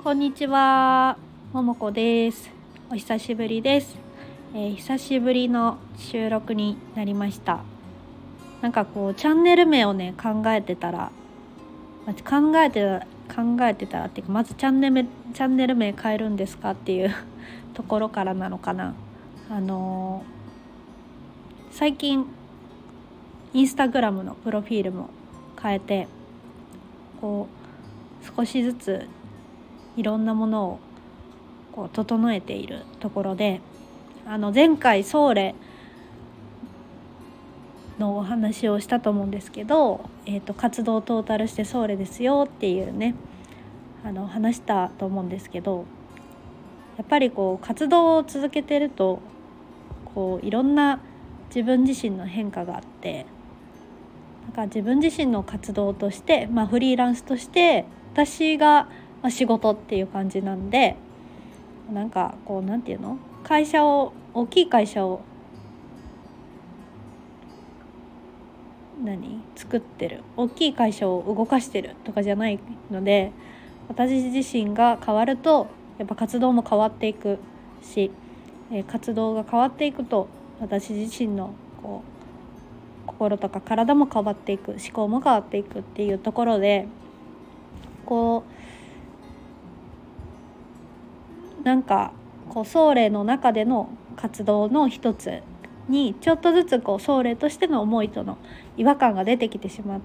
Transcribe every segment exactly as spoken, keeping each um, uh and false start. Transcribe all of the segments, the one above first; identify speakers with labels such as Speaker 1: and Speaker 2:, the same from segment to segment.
Speaker 1: こんにちは、ももこです。お久しぶりです、えー、久しぶりの収録になりました。なんかこうチャンネル名をね考えてたら考えてた考えてたらっていうかまずチャンネルチャンネル名変えるんですかっていうところからなのかな。あのー、最近インスタグラムのプロフィールも変えてこう少しずついろんなものをこう整えているところで、あの前回ソーレのお話をしたと思うんですけど、えーと、活動トータルしてソーレですよっていうねあの話したと思うんですけど、やっぱりこう活動を続けてるとこういろんな自分自身の変化があって、なんか自分自身の活動として、まあ、フリーランスとして私が仕事っていう感じなんで、なんかこうなんていうの会社を大きい会社を何作ってる大きい会社を動かしてるとかじゃないので、私自身が変わるとやっぱ活動も変わっていくし、えー、活動が変わっていくと私自身のこう心とか体も変わっていく、思考も変わっていくっていうところで、こうなんかこうソーレの中での活動の一つにちょっとずつこうソーレとしての思いとの違和感が出てきてしまって、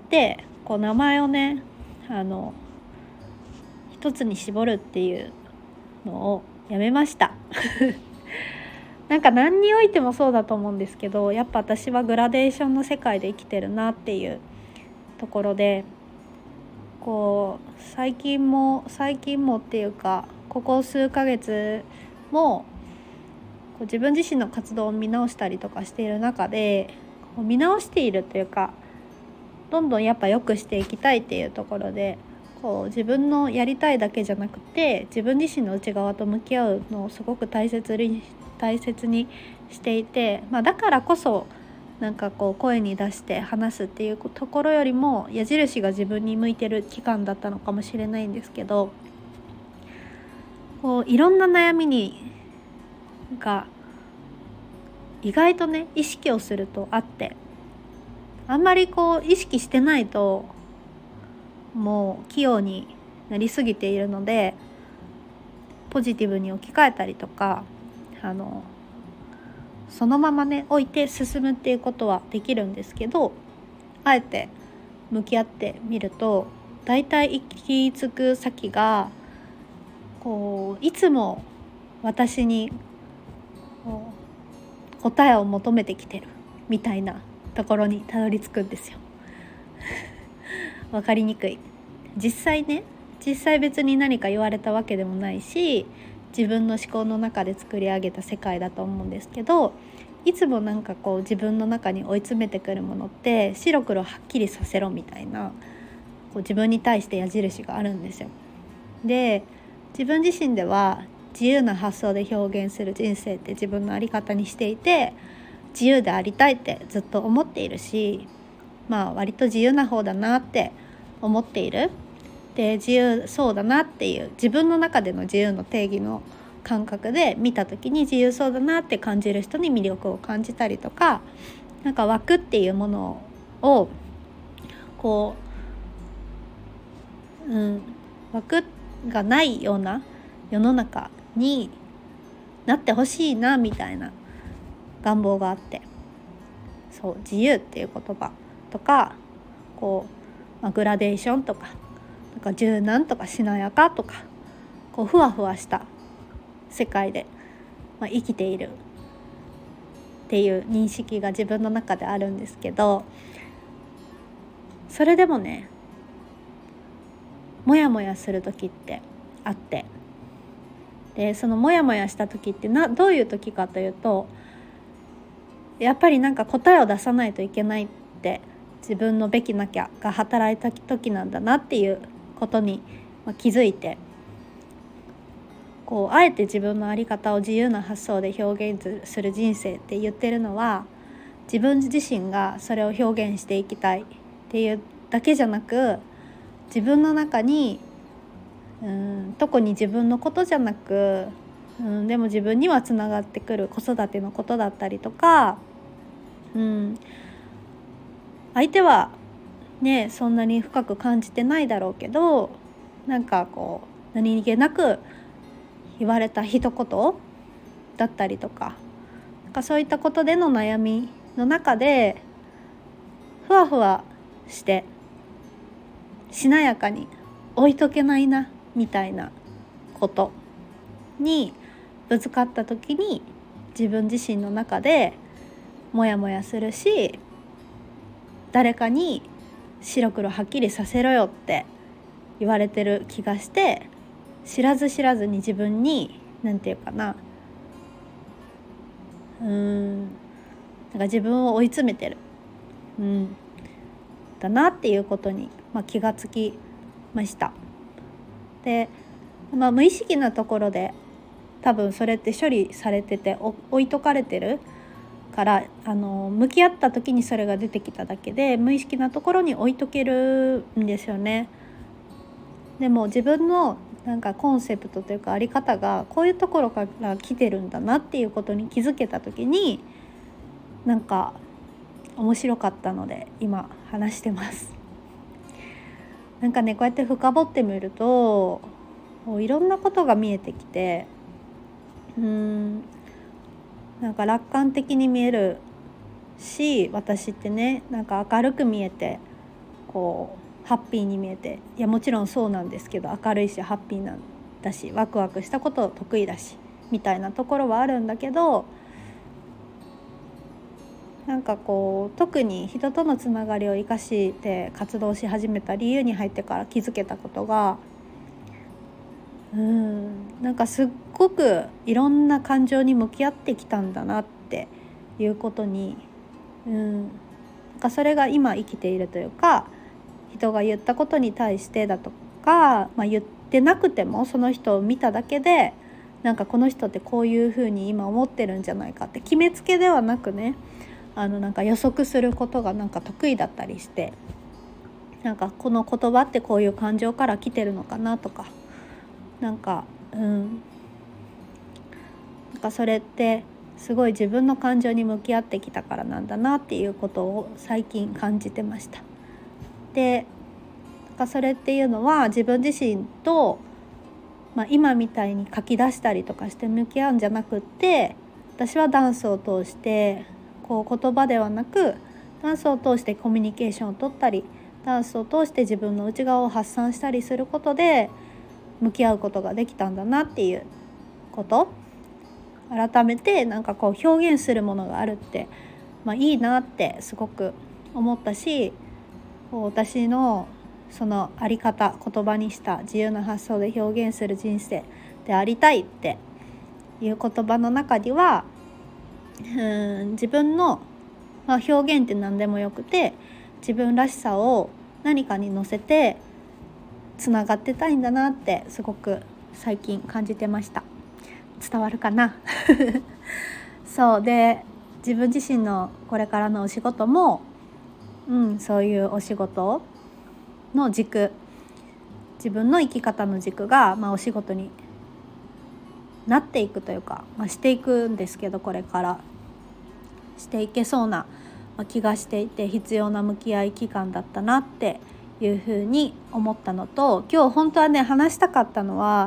Speaker 1: こう名前をねあの一つに絞るっていうのをやめましたなんか何においてもそうだと思うんですけど、やっぱ私はグラデーションの世界で生きてるなっていうところで、こう最近も最近もっていうかここ数ヶ月もこう自分自身の活動を見直したりとかしている中で、こう見直しているというかどんどんやっぱ良くしていきたいっていうところで、こう自分のやりたいだけじゃなくて自分自身の内側と向き合うのをすごく大切に大切にしていて、まあ、だからこそなんかこう声に出して話すっていうところよりも矢印が自分に向いてる期間だったのかもしれないんですけど、こういろんな悩みにが意外とね意識をするとあって、あんまりこう意識してないともう器用になりすぎているので、ポジティブに置き換えたりとかあのそのままね置いて進むっていうことはできるんですけど、あえて向き合ってみるとだいたい行き着く先がこういつも私にこう答えを求めてきてるみたいなところにたどり着くんですよわかりにくい。実際ね実際別に何か言われたわけでもないし、自分の思考の中で作り上げた世界だと思うんですけど、いつもなんかこう自分の中に追い詰めてくるものって白黒はっきりさせろみたいなこう自分に対して矢印があるんですよ。で自分自身では自由な発想で表現する人生って自分の在り方にしていて、自由でありたいってずっと思っているし、まあ割と自由な方だなって思っている。で自由そうだなっていう自分の中での自由の定義の感覚で見た時に自由そうだなって感じる人に魅力を感じたりとか、なんか枠っていうものをこう、うん、枠がないような世の中になってほしいなみたいな願望があって、そう自由っていう言葉とかこう、まあ、グラデーションとかなんか柔軟とかしなやかとかこうふわふわした世界で、まあ、生きているっていう認識が自分の中であるんですけど、それでもねモヤモヤする時ってあって、でそのモヤモヤした時ってなどういう時かというと、やっぱりなんか答えを出さないといけないって自分のべきなきゃが働いた時なんだなっていうことに気づいて、こうあえて自分の在り方を自由な発想で表現する人生って言ってるのは、自分自身がそれを表現していきたいっていうだけじゃなく、自分の中にうん、特に自分のことじゃなく、うん、でも自分にはつながってくる子育てのことだったりとか、うん、相手はねそんなに深く感じてないだろうけど、なんかこう何気なく言われた一言だったりとか、なんかそういったことでの悩みの中でふわふわしてしなやかに置いとけないなみたいなことにぶつかった時に、自分自身の中でモヤモヤするし、誰かに白黒はっきりさせろよって言われてる気がして、知らず知らずに自分になんていうかな、うーんなんか自分を追い詰めてる、うん、だなっていうことに、まあ、気がつきました。で、まあ、無意識なところで多分それって処理されてて置いとかれてるから、あの向き合った時にそれが出てきただけで、無意識なところに置いとけるんですよね。でも自分のなんかコンセプトというかあり方がこういうところから来てるんだなっていうことに気づけた時に、なんか面白かったので今話してます。なんかね、こうやって深掘ってみるといろんなことが見えてきて、うーんなんか楽観的に見えるし、私ってね、なんか明るく見えてこうハッピーに見えて、いやもちろんそうなんですけど、明るいしハッピーなんだし、ワクワクしたこと得意だしみたいなところはあるんだけど、なんかこう特に人とのつながりを生かして活動し始めた理由に入ってから気づけたことが、うーんなんかすっごくいろんな感情に向き合ってきたんだなっていうことに、うんなんかそれが今生きているというか、人が言ったことに対してだとか、まあ、言ってなくてもその人を見ただけで、なんかこの人ってこういうふうに今思ってるんじゃないかって決めつけではなくね、あのなんか予測することがなんか得意だったりして、なんかこの言葉ってこういう感情から来てるのかなとか、なんかうんなんかそれってすごい自分の感情に向き合ってきたからなんだなっていうことを最近感じてました。で、なんかそれっていうのは自分自身と、まあ、今みたいに書き出したりとかして向き合うんじゃなくって、私はダンスを通してこう言葉ではなくダンスを通してコミュニケーションを取ったり、ダンスを通して自分の内側を発散したりすることで向き合うことができたんだなっていうこと、改めてなんかこう表現するものがあるって、まあ、いいなってすごく思ったし、こう私のそのあり方、言葉にした自由な発想で表現する人生でありたいっていう言葉の中には、うん自分の、まあ、表現って何でもよくて、自分らしさを何かに乗せてつながってたいんだなってすごく最近感じてました。伝わるかなそうで、自分自身のこれからのお仕事も、うん、そういうお仕事の軸、自分の生き方の軸が、まあ、お仕事になっていくというか、まあ、していくんですけど、これからしていけそうな気がしていて、必要な向き合い期間だったなっていうふうに思ったのと、今日本当はね話したかったのは、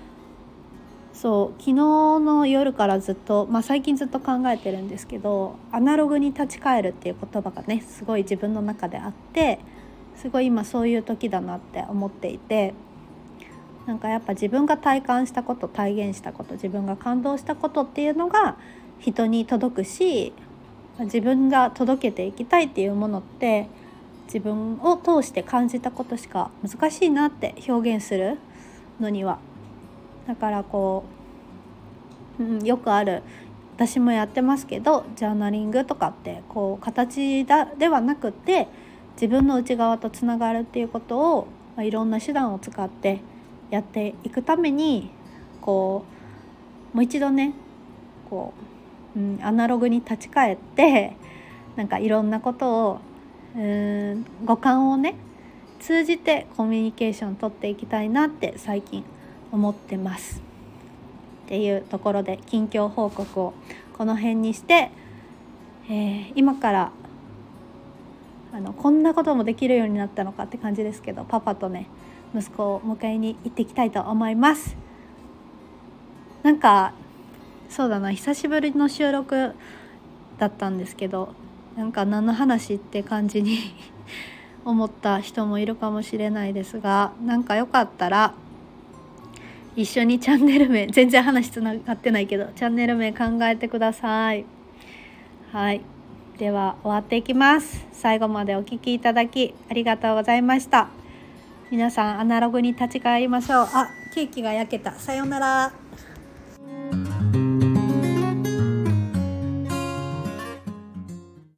Speaker 1: そう昨日の夜からずっと、まあ、最近ずっと考えてるんですけど、アナログに立ち返るっていう言葉がねすごい自分の中であって、すごい今そういう時だなって思っていて、なんかやっぱ自分が体感したこと、体現したこと、自分が感動したことっていうのが人に届くし、自分が届けていきたいっていうものって自分を通して感じたことしか難しいなって表現するのには。だからこう、うん、よくある、私もやってますけどジャーナリングとかってこう形だではなくって、自分の内側とつながるっていうことを、まあ、いろんな手段を使ってやっていくために、こうもう一度ねこう、うん、アナログに立ち返って、なんかいろんなことをうーん五感をね通じてコミュニケーション取っていきたいなって最近思ってますっていうところで、近況報告をこの辺にして、えー、今からあのこんなこともできるようになったのかって感じですけど、パパとね息子を迎えに行っていきたいと思います。なんかそうだな、久しぶりの収録だったんですけど、なんか何の話って感じに思った人もいるかもしれないですが、なんかよかったら一緒にチャンネル名、全然話つながってないけどチャンネル名考えてください。はい、では終わっていきます。最後までお聞きいただきありがとうございました。皆さんアナログに立ち返りましょう。あ、ケーキが焼けた。さようなら。